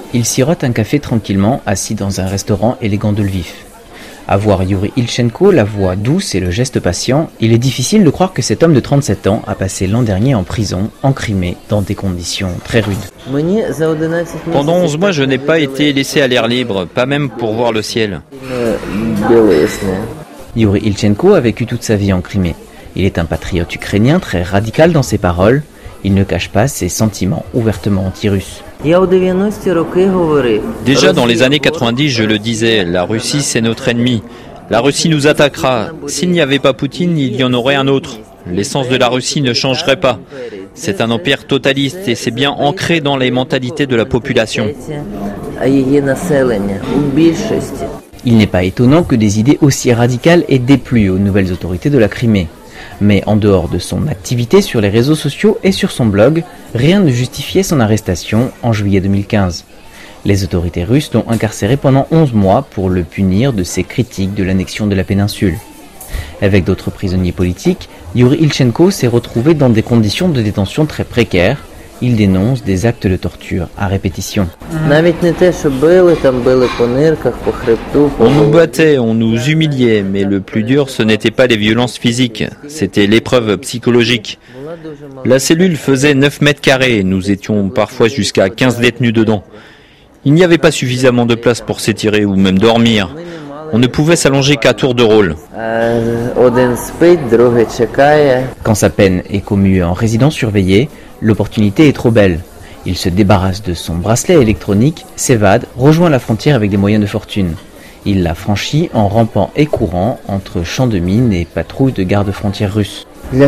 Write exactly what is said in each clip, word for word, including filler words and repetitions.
il sirote un café tranquillement, assis dans un restaurant élégant de Lviv. À voir Yuri Ilchenko, la voix douce et le geste patient, il est difficile de croire que cet homme de trente-sept ans a passé l'an dernier en prison, en Crimée, dans des conditions très rudes. Pendant onze mois, je n'ai pas été laissé à l'air libre, pas même pour voir le ciel. Yuri Ilchenko a vécu toute sa vie en Crimée. Il est un patriote ukrainien très radical dans ses paroles. Il ne cache pas ses sentiments ouvertement anti-russes. Déjà dans les années quatre-vingt-dix, je le disais, la Russie c'est notre ennemi. La Russie nous attaquera. S'il n'y avait pas Poutine, il y en aurait un autre. L'essence de la Russie ne changerait pas. C'est un empire totaliste et c'est bien ancré dans les mentalités de la population. Il n'est pas étonnant que des idées aussi radicales aient déplu aux nouvelles autorités de la Crimée. Mais en dehors de son activité sur les réseaux sociaux et sur son blog, rien ne justifiait son arrestation en juillet deux mille quinze. Les autorités russes l'ont incarcéré pendant onze mois pour le punir de ses critiques de l'annexion de la péninsule. Avec d'autres prisonniers politiques, Yuri Ilchenko s'est retrouvé dans des conditions de détention très précaires. Il dénonce des actes de torture à répétition. On nous battait, on nous humiliait, mais le plus dur, ce n'était pas les violences physiques, c'était l'épreuve psychologique. La cellule faisait neuf mètres carrés, nous étions parfois jusqu'à quinze détenus dedans. Il n'y avait pas suffisamment de place pour s'étirer ou même dormir. On ne pouvait s'allonger qu'à tour de rôle. Quand sa peine est commue en résidence surveillée, l'opportunité est trop belle. Il se débarrasse de son bracelet électronique, s'évade, rejoint la frontière avec des moyens de fortune. Il la franchit en rampant et courant entre champs de mines et patrouilles de garde-frontières russes.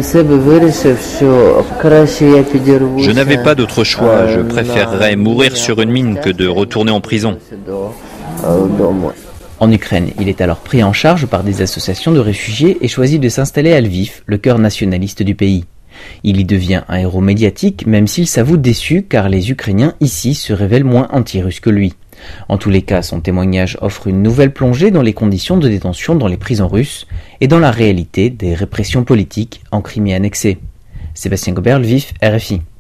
Je n'avais pas d'autre choix, je préférerais mourir sur une mine que de retourner en prison. En Ukraine, il est alors pris en charge par des associations de réfugiés et choisit de s'installer à Lviv, le cœur nationaliste du pays. Il y devient un héros médiatique, même s'il s'avoue déçu car les Ukrainiens ici se révèlent moins anti-russes que lui. En tous les cas, son témoignage offre une nouvelle plongée dans les conditions de détention dans les prisons russes et dans la réalité des répressions politiques en Crimée annexée. Sébastien Gobert, Lviv, R F I.